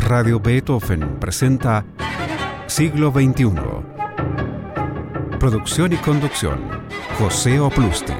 Radio Beethoven presenta Siglo XXI. Producción y conducción, José Oplustil.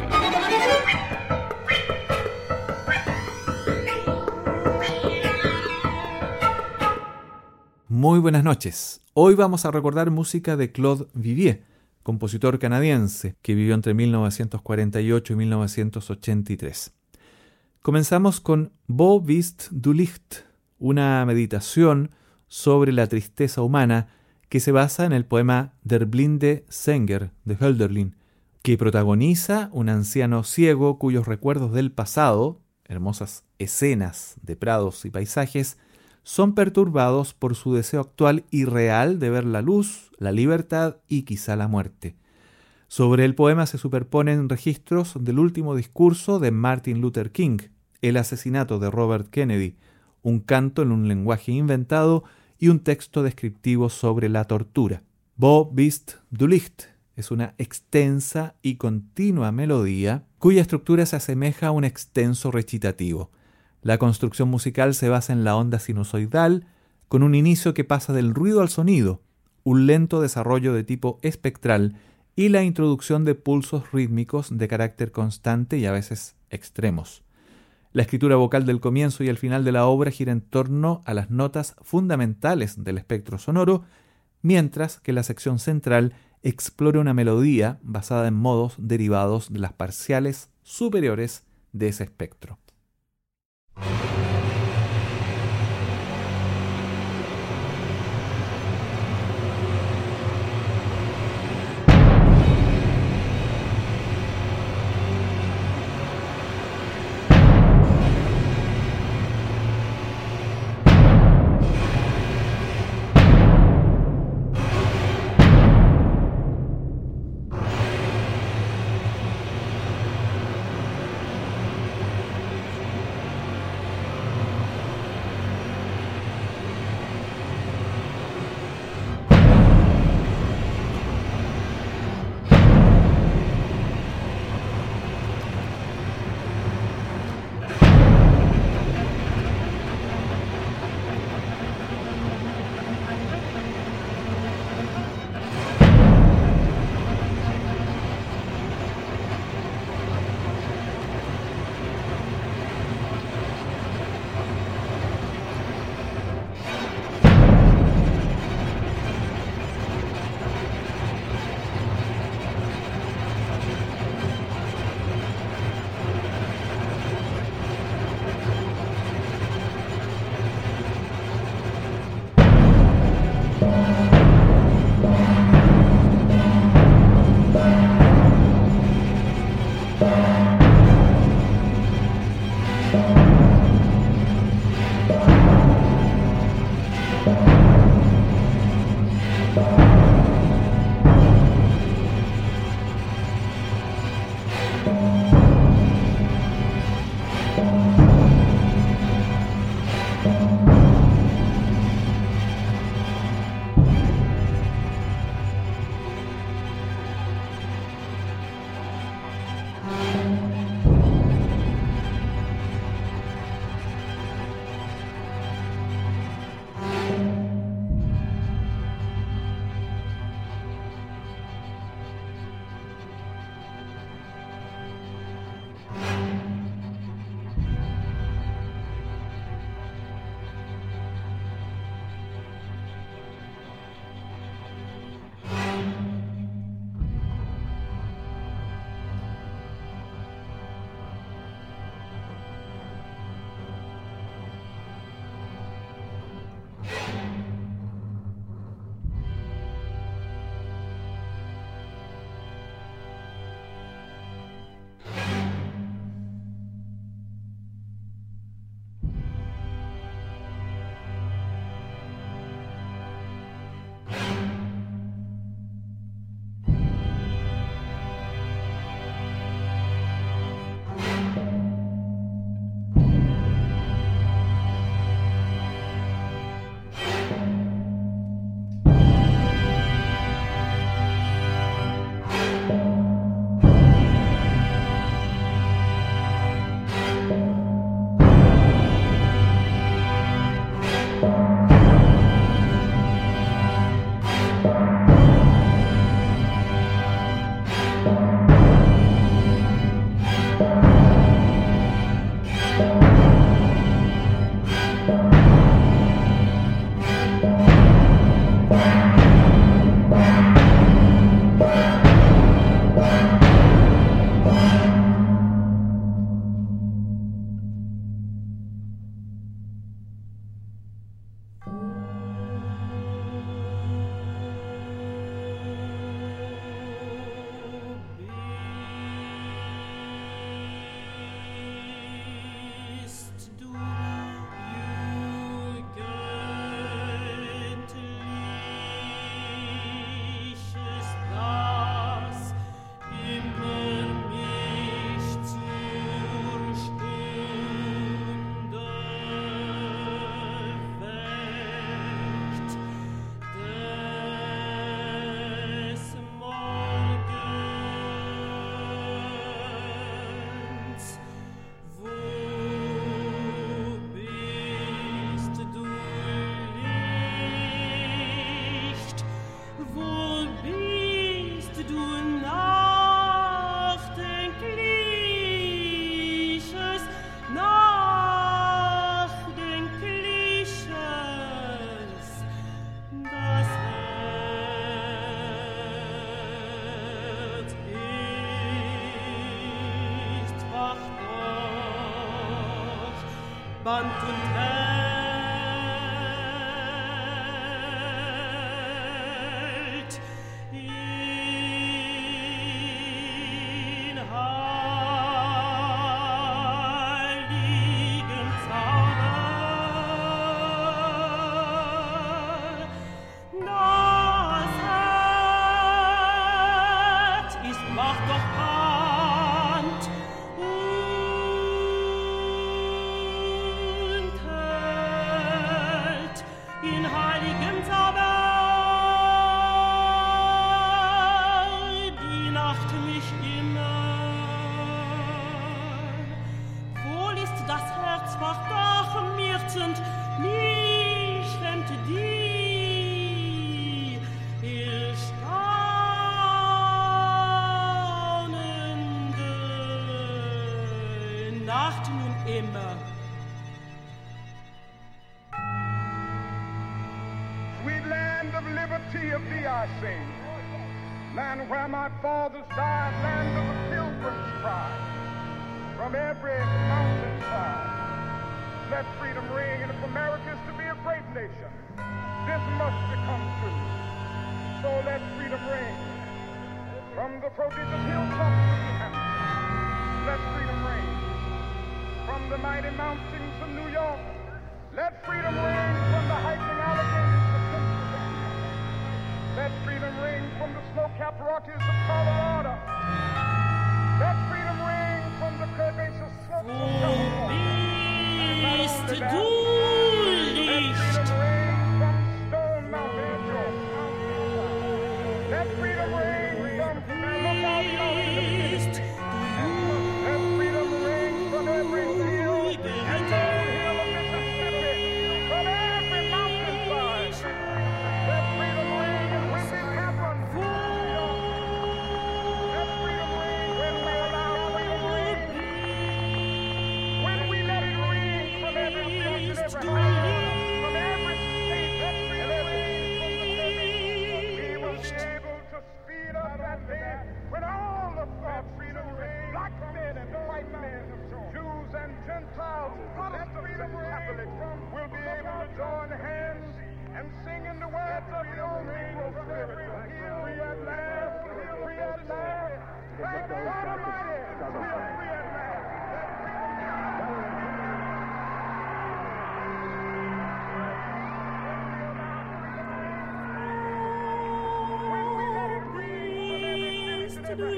Muy buenas noches. Hoy vamos a recordar música de Claude Vivier, compositor canadiense que vivió entre 1948 y 1983. Comenzamos con Wo bist du Licht, una meditación sobre la tristeza humana que se basa en el poema Der blinde Sänger de Hölderlin, que protagoniza un anciano ciego cuyos recuerdos del pasado, hermosas escenas de prados y paisajes, son perturbados por su deseo actual y real de ver la luz, la libertad y quizá la muerte. Sobre el poema se superponen registros del último discurso de Martin Luther King, el asesinato de Robert Kennedy, un canto en un lenguaje inventado y un texto descriptivo sobre la tortura. Wo bist du Licht es una extensa y continua melodía cuya estructura se asemeja a un extenso recitativo. La construcción musical se basa en la onda sinusoidal, con un inicio que pasa del ruido al sonido, un lento desarrollo de tipo espectral y la introducción de pulsos rítmicos de carácter constante y a veces extremos. La escritura vocal del comienzo y el final de la obra gira en torno a las notas fundamentales del espectro sonoro, mientras que la sección central explora una melodía basada en modos derivados de las parciales superiores de ese espectro. Band und hält in heiligen Zauber. Das Herz ist macht doch Band in heiligem Zauber, die Nacht mich immer. Wohl ist das Herz macht doch mirzend, mich hemmt die erstaunende Nacht nun immer. Of liberty of thee I sing, land where my fathers died, land of the pilgrims tried, from every mountainside. Let freedom ring, and if America is to be a great nation, this must become true. So let freedom ring, from the prodigious hilltops of New Hampshire. Let freedom ring, from the mighty mountains of New York. Let freedom ring from the hiking Alleghenies of Pennsylvania. Let freedom ring from the snow-capped Rockies of Colorado. Let freedom ring from the curvaceous slopes of California. Bist du Let freedom ring from Stone Mountain, Georgia. Let freedom ring from Lookout Mountain. Let freedom ring from every hill and molehill of Mississippi, from every mountainside. Let freedom ring and when it happens, let freedom ring when we allow freedom ring. When we let it ring from every village and every house, from every state and every we will be able to speed up that day when all of our freedom ring, black men and white men, Jews and Gentiles, Protestants and Catholics, will be able to join hands and sing in the words of the old Negro spirit. Free at last, free at last. Thank God Almighty, we are free at last. When we let it ring from every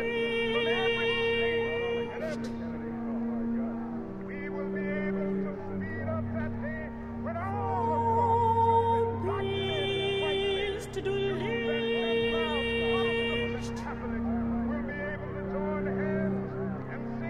state and every city, we will be able to speed up that day when all of bist du Licht. Catholics will be able to join hands and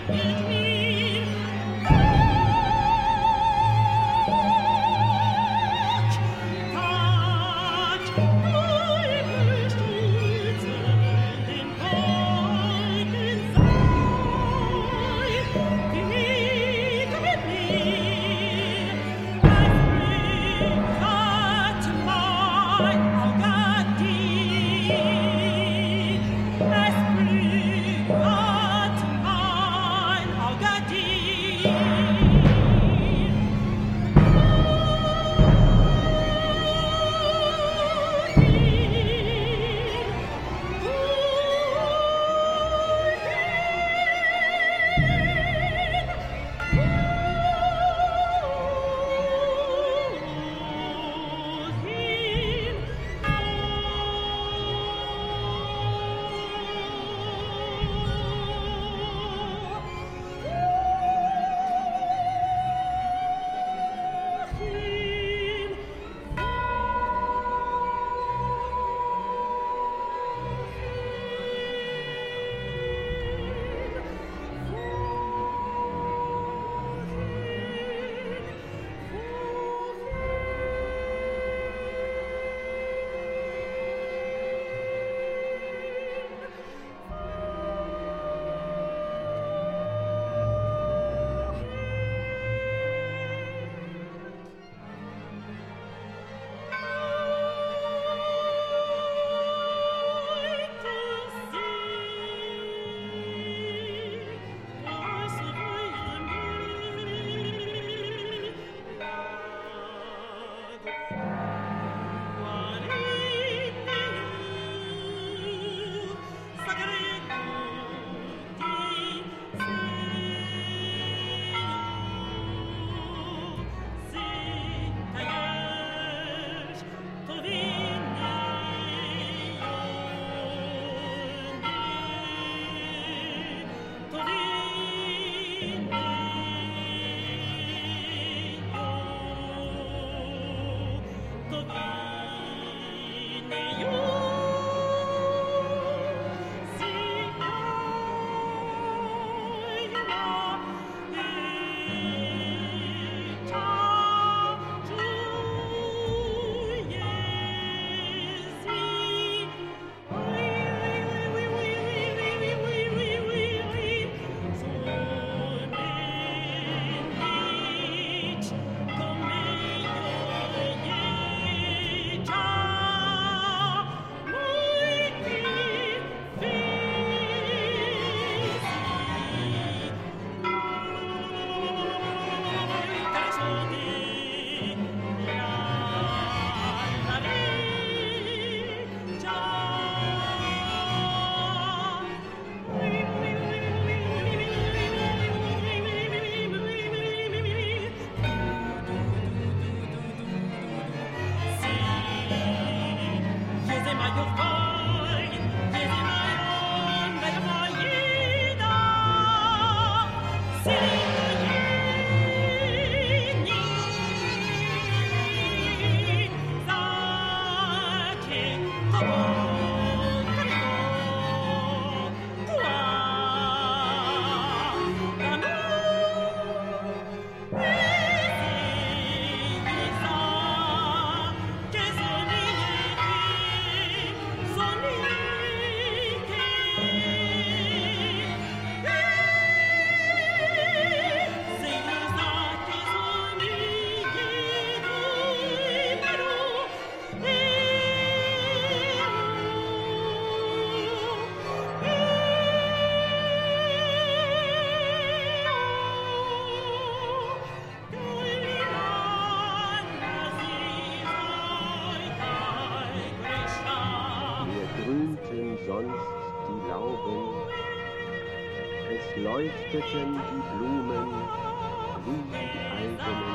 leuchteten die Blumen wie die eigenen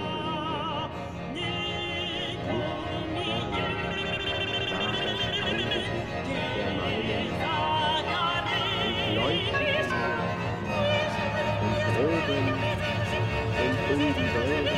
Augen. Nicht fern war das Angesicht der meinen und leuchtete und droben und um die Wälder.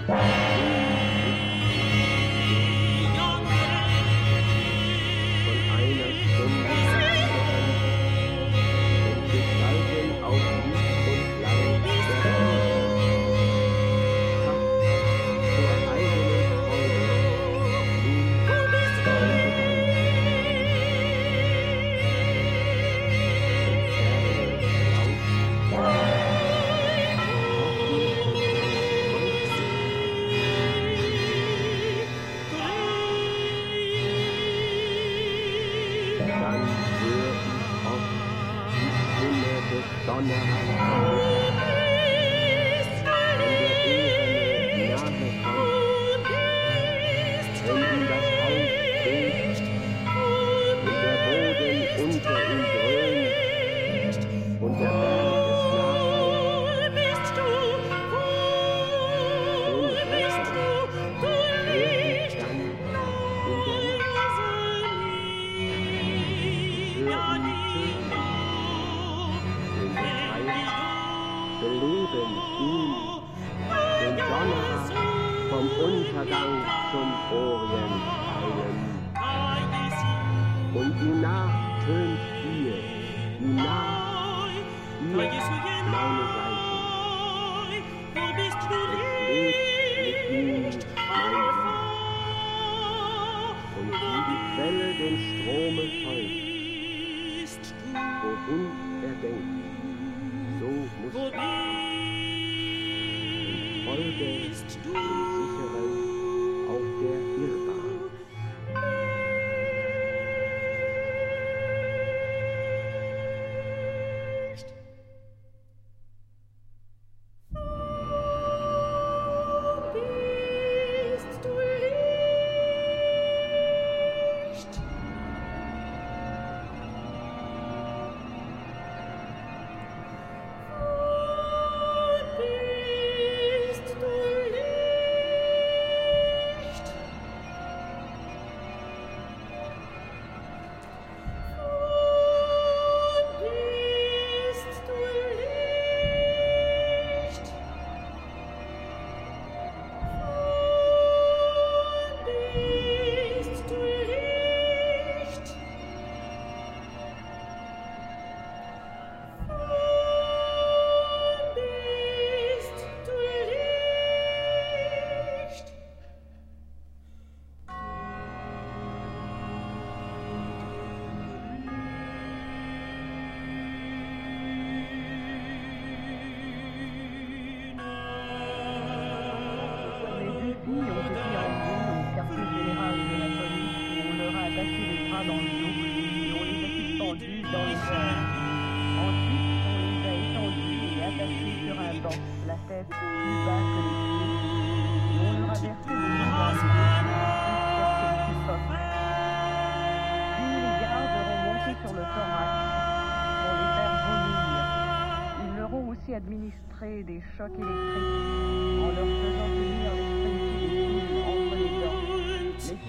Administrer des chocs électriques en leur faisant tenir l'extrémité des fils entre les dents. Les filles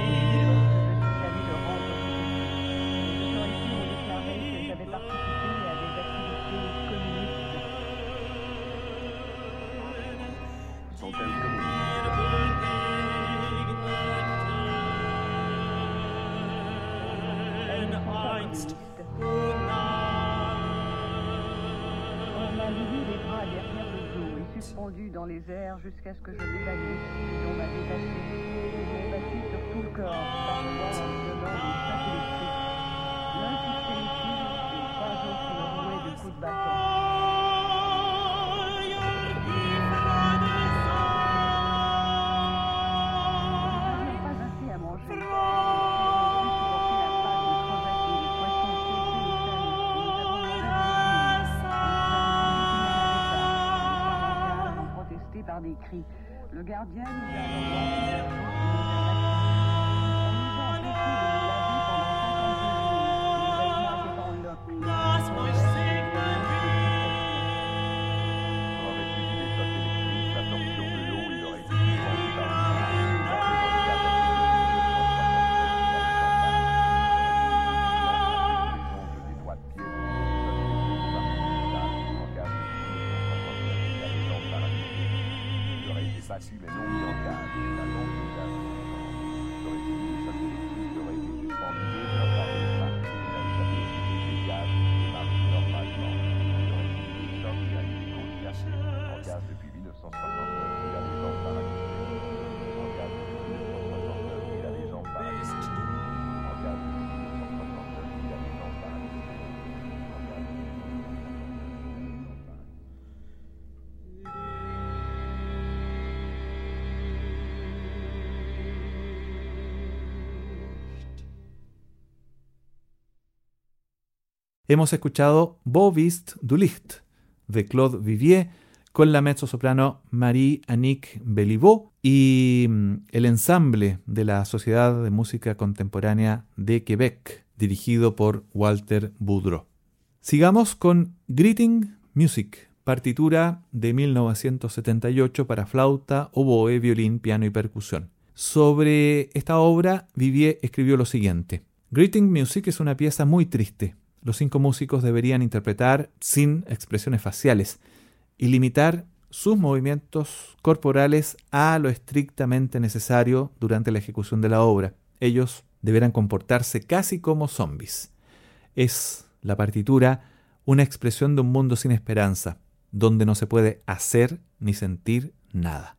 j'avais le rendre visite. Les autorités ont déclaré que j'avais participé à des activités communistes. Sont-elles communistes? Elles ne sont pas communistes. Les bras derrière le dos et suspendu dans les airs jusqu'à ce que je m'évanouisse. On m'a détaché. J'ai battu sur tout le corps, parfois en me donnant des chocs électriques. L'un fixait les fils et trois autres me rouaient de coups de bâton. Je n'avais pas assez à manger. Par des cris. Le gardien nous a envoyé. On nous a empêchés de nous laver pendant 52 jours. Nous avions été dans On aurait pu des chocs électriques, l'absorption de l'eau, il aurait été suspendue par battu mais non mis en cage. La lampe de gaz aurait subi des chocs électriques, aurait été suspendu 2 heures par les mains. Il a échappé au cycle des gaz et marche normalement. Il aurait subi des chocs et a eu des côtes cassées. En gaz depuis 1969, il a les jambes paralysées. En gaz depuis 1969, il a les jambes paralysées. En gaz depuis 1969, il a les jambes paralysées. En gaz depuis 1969, il a les jambes paralysées. Hemos escuchado Wo ist du Licht de Claude Vivier con la mezzosoprano Marie-Annick Béliveau y el ensamble de la Sociedad de Música Contemporánea de Quebec, dirigido por Walter Boudreau. Sigamos con Greeting Music, partitura de 1978 para flauta, oboe, violín, piano y percusión. Sobre esta obra, Vivier escribió lo siguiente: Greeting Music es una pieza muy triste. Los 5 músicos deberían interpretar sin expresiones faciales y limitar sus movimientos corporales a lo estrictamente necesario durante la ejecución de la obra. Ellos deberán comportarse casi como zombies. Es la partitura una expresión de un mundo sin esperanza, donde no se puede hacer ni sentir nada.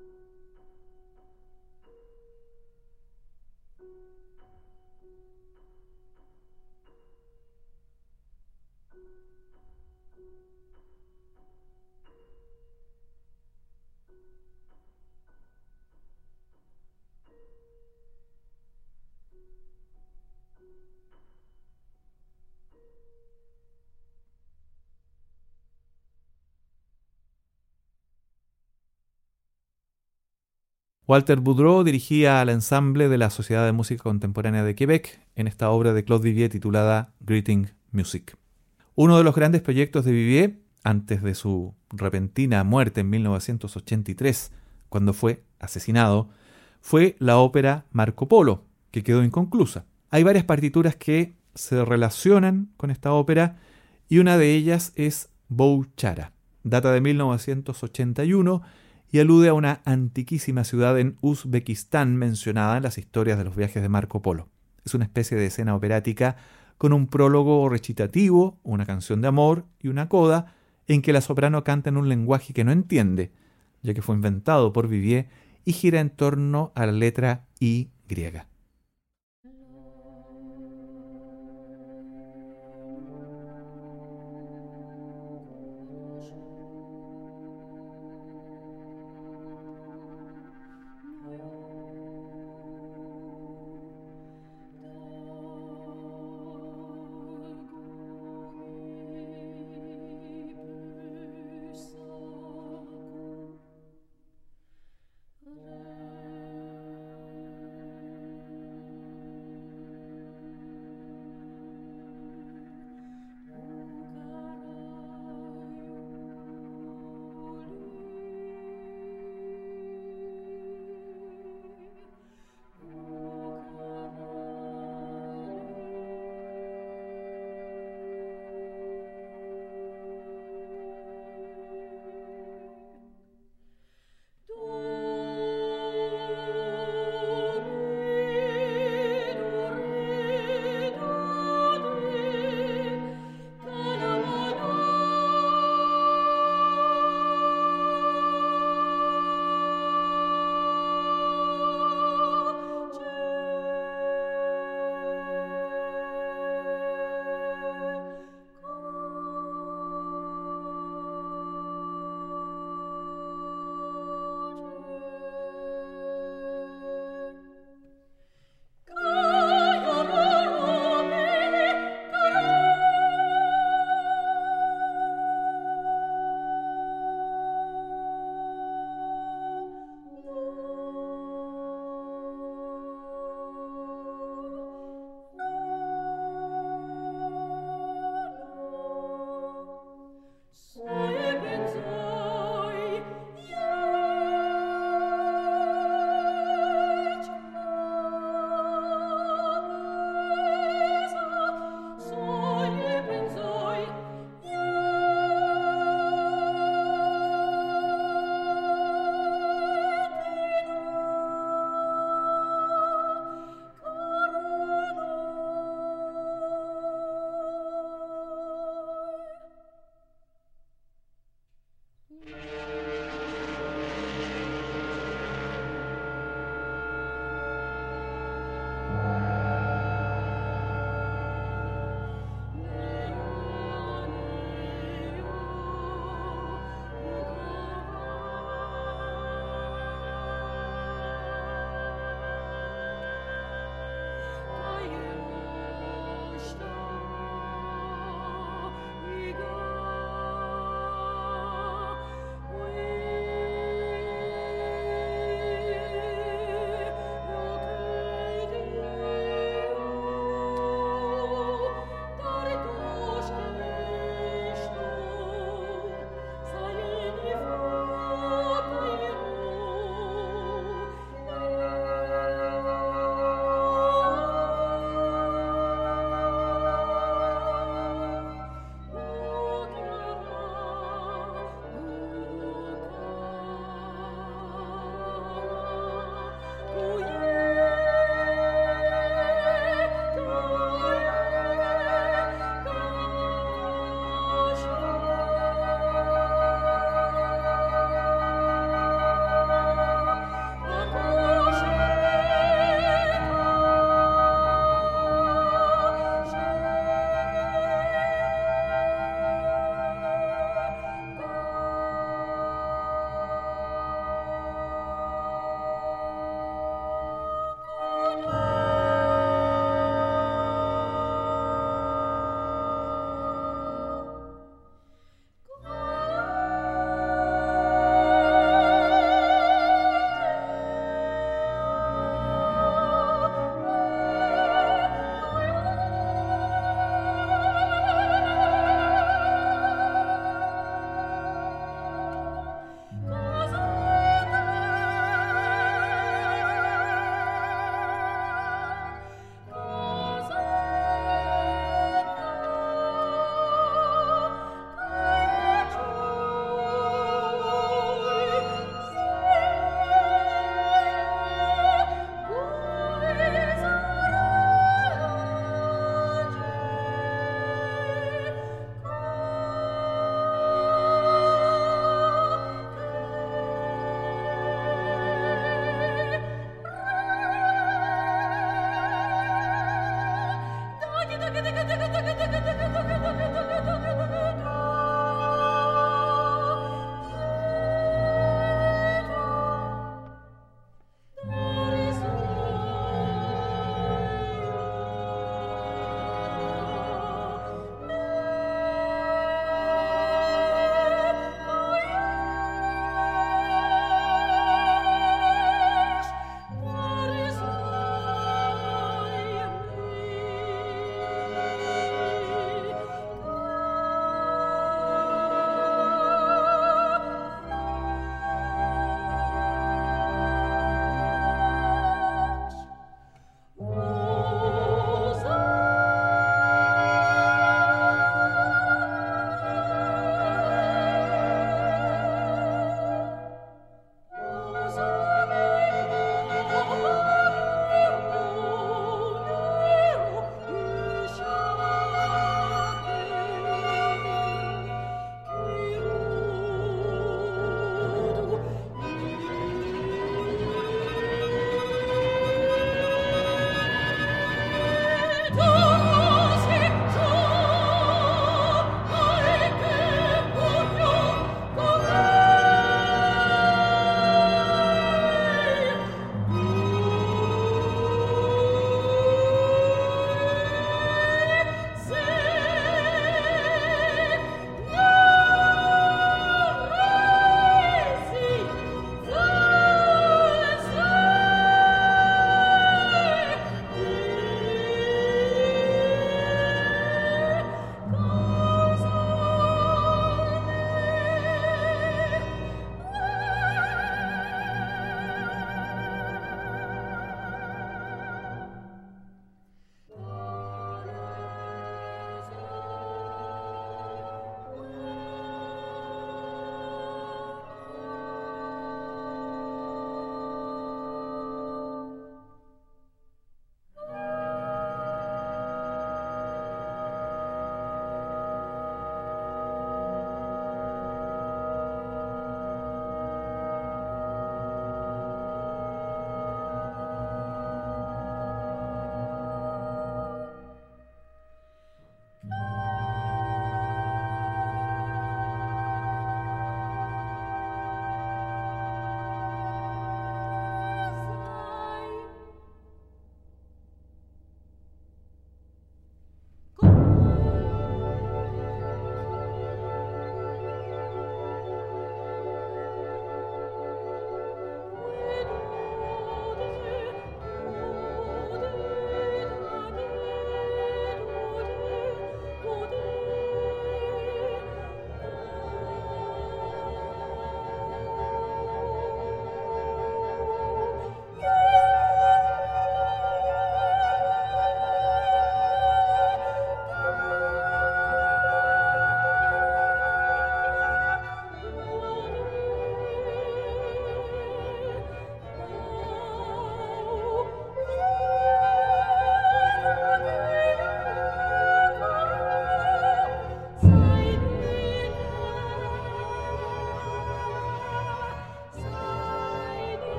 Walter Boudreau dirigía al ensamble de la Sociedad de Música Contemporánea de Quebec en esta obra de Claude Vivier titulada Greeting Music. Uno de los grandes proyectos de Vivier, antes de su repentina muerte en 1983, cuando fue asesinado, fue la ópera Marco Polo, que quedó inconclusa. Hay varias partituras que se relacionan con esta ópera y una de ellas es Bouchara. Data de 1981 y alude a una antiquísima ciudad en Uzbekistán mencionada en las historias de los viajes de Marco Polo. Es una especie de escena operática con un prólogo recitativo, una canción de amor y una coda en que la soprano canta en un lenguaje que no entiende, ya que fue inventado por Vivier y gira en torno a la letra Y griega.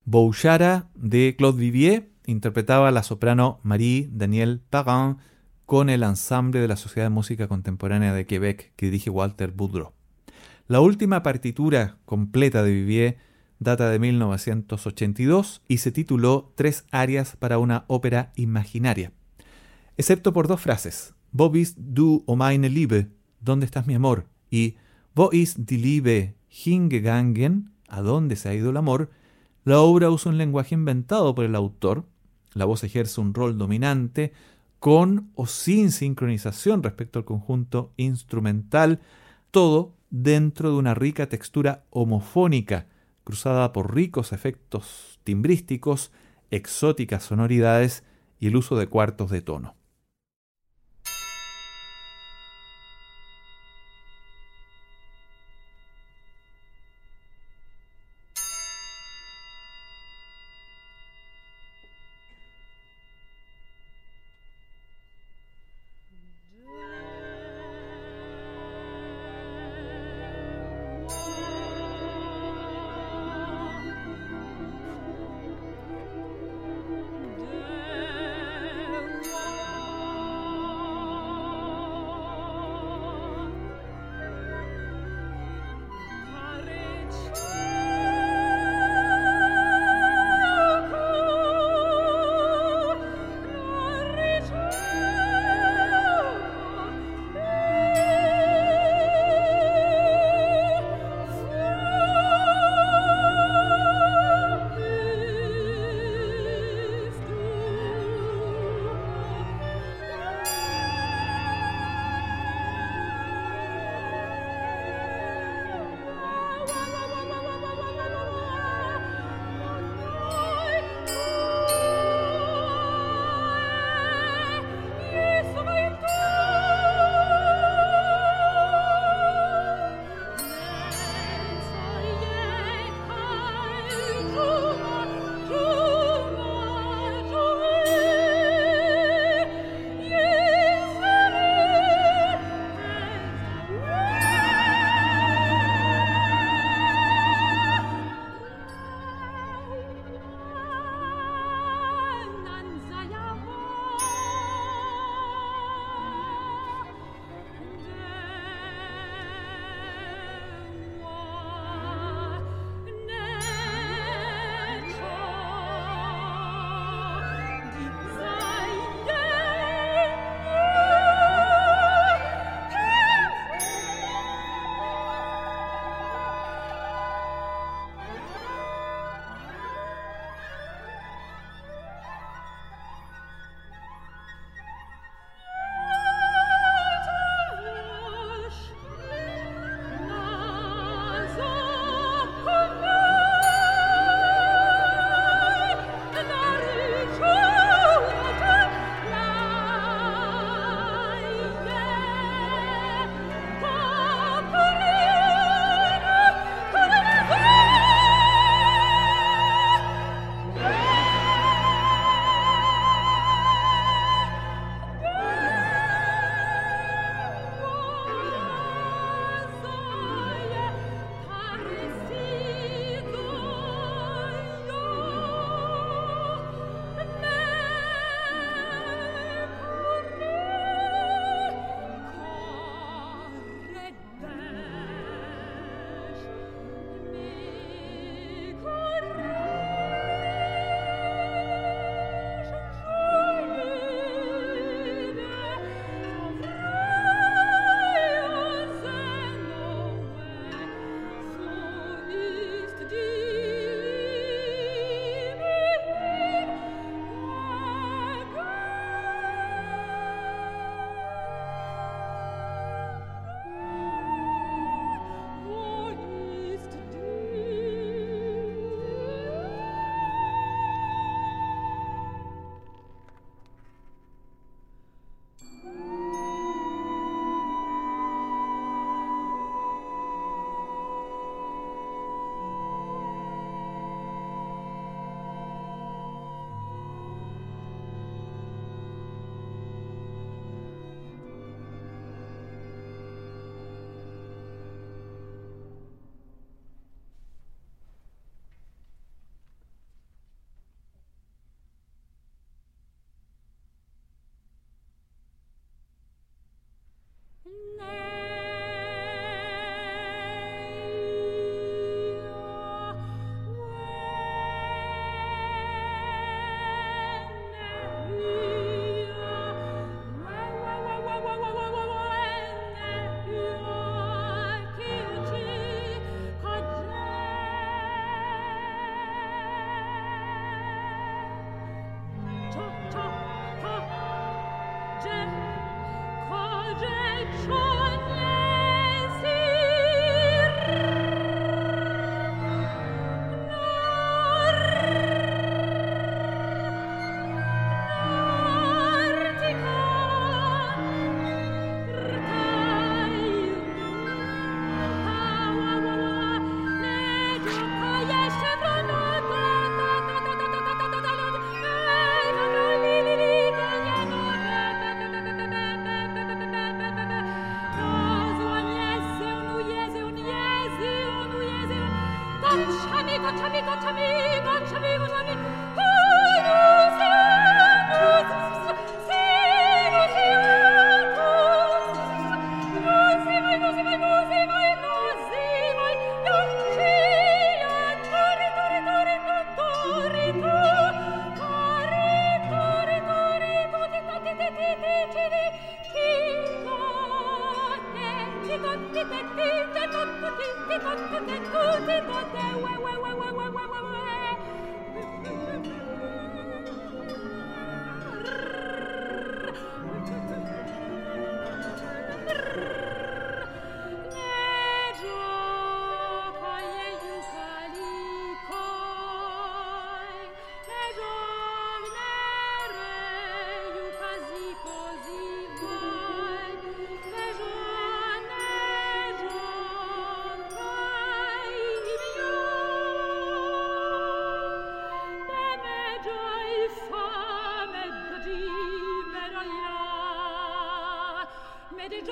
Bouchara de Claude Vivier interpretaba a la soprano Marie Danielle Parent con el ensamble de la Sociedad de Música Contemporánea de Quebec que dirige Walter Boudreau. La última partitura completa de Vivier data de 1982 y se tituló 3 arias para una ópera imaginaria, excepto por 2 frases: Wo bist du, o meine Liebe? ¿Dónde estás, mi amor? Y Wo ist die Liebe hingegangen? ¿A dónde se ha ido el amor? La obra usa un lenguaje inventado por el autor. La voz ejerce un rol dominante, con o sin sincronización respecto al conjunto instrumental, todo dentro de una rica textura homofónica, cruzada por ricos efectos timbrísticos, exóticas sonoridades y el uso de cuartos de tono. Der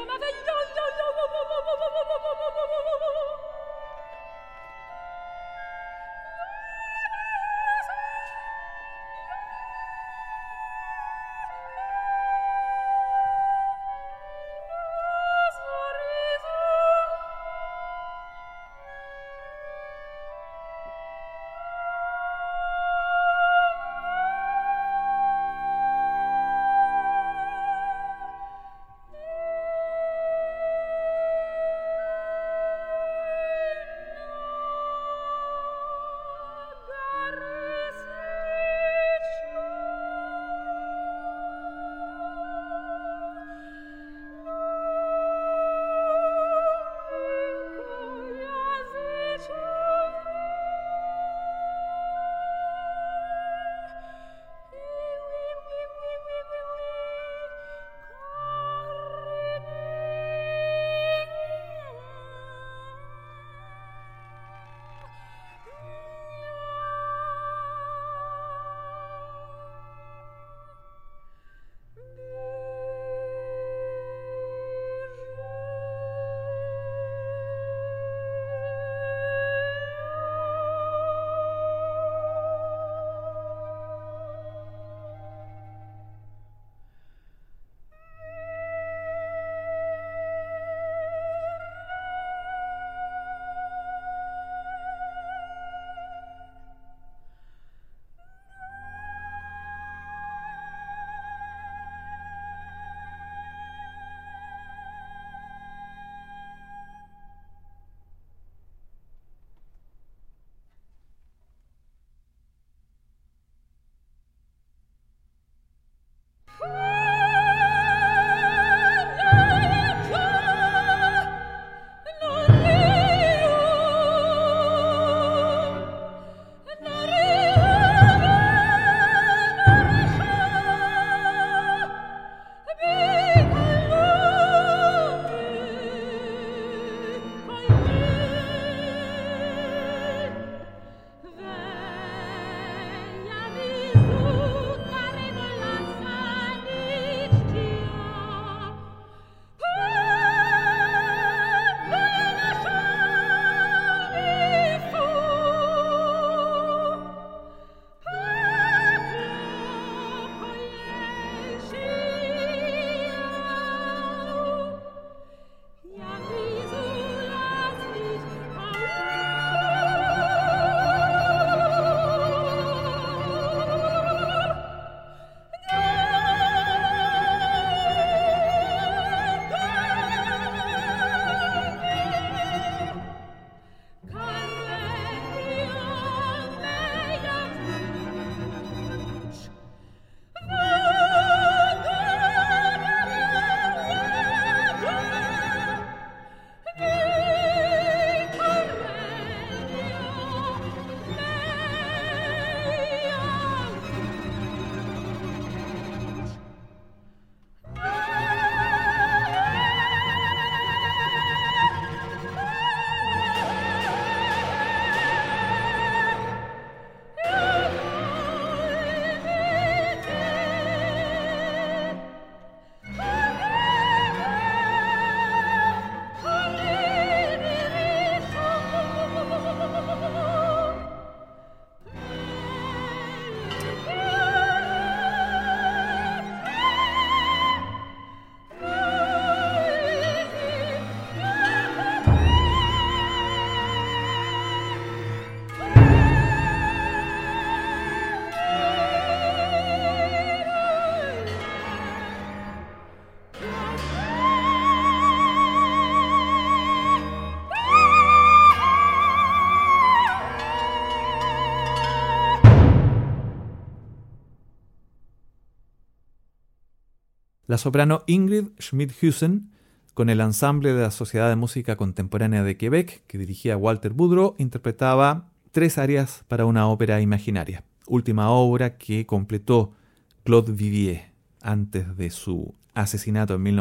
La soprano Ingrid Schmidt-Husen, con el ensamble de la Sociedad de Música Contemporánea de Quebec, que dirigía Walter Boudreau, interpretaba 3 arias para una ópera imaginaria, última obra que completó Claude Vivier antes de su asesinato en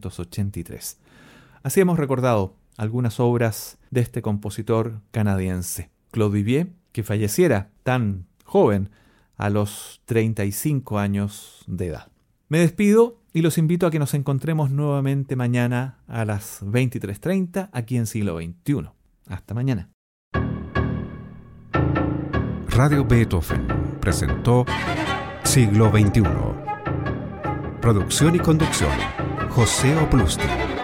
1983. Así hemos recordado algunas obras de este compositor canadiense, Claude Vivier, que falleciera tan joven, a los 35 años de edad. Me despido y los invito a que nos encontremos nuevamente mañana a las 23:30 aquí en Siglo XXI. Hasta mañana. Radio Beethoven presentó Siglo XXI. Producción y conducción, José Oplusti.